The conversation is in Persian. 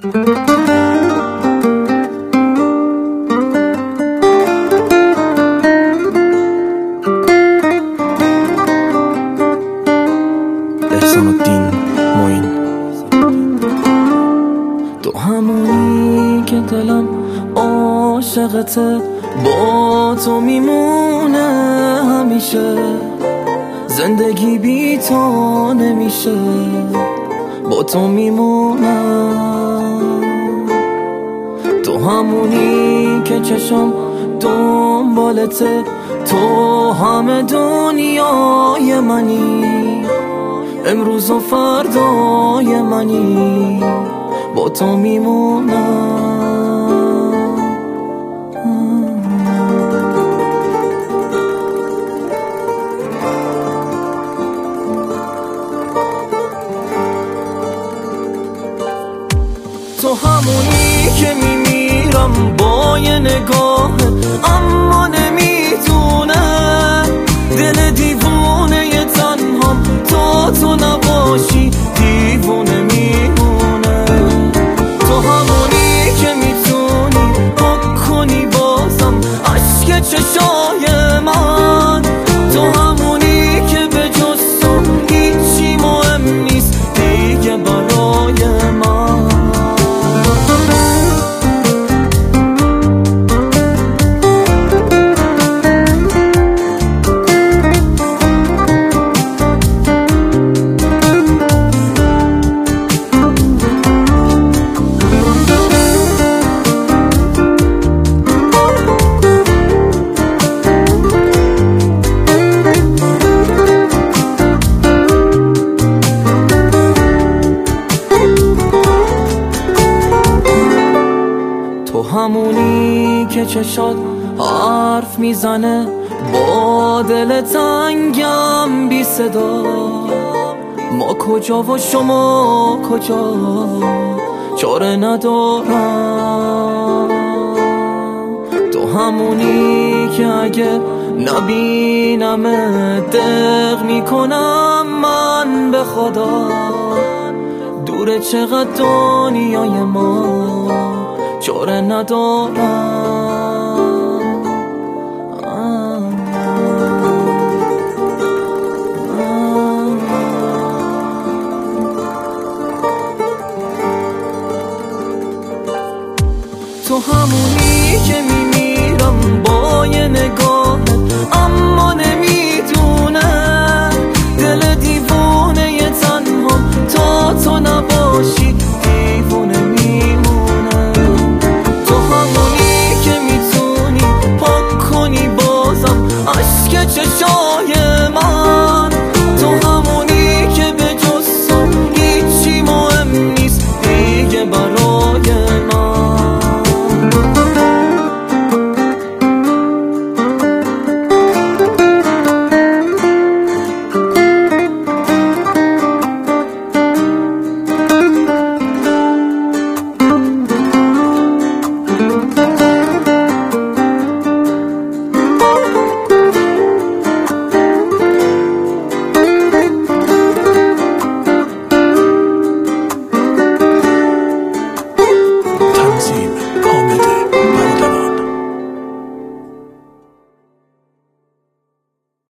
احسان الدین معین. تو همونی که دلم عاشقته، با تو میمونه همیشه، زندگی بی تو نمیشه، با تو میمونم. تو همونی که چشم دنبالته، تو همه دنیای منی، امروز و فردای منی، با تو میمونم. تو همونی که میمیرم با یه نگاه، اما نمیتونه دل دیوونه ی تنهام، تو نباشی دیوونه میمونه. تو همونی که میتونی پاک کنی بازم عشق چشای من، تو همونی که به جز تو هیچی مهم نیست دیگه برای من. تو همونی که چشات حرف میزنه با دل تنگم بی صدا، ما کجا و شما کجا چاره ندارم. تو همونی که اگه نبینم دق میکنم من به خدا، دوره چقدر دنیای ما چاره ندارم. تو همونی که میمیرم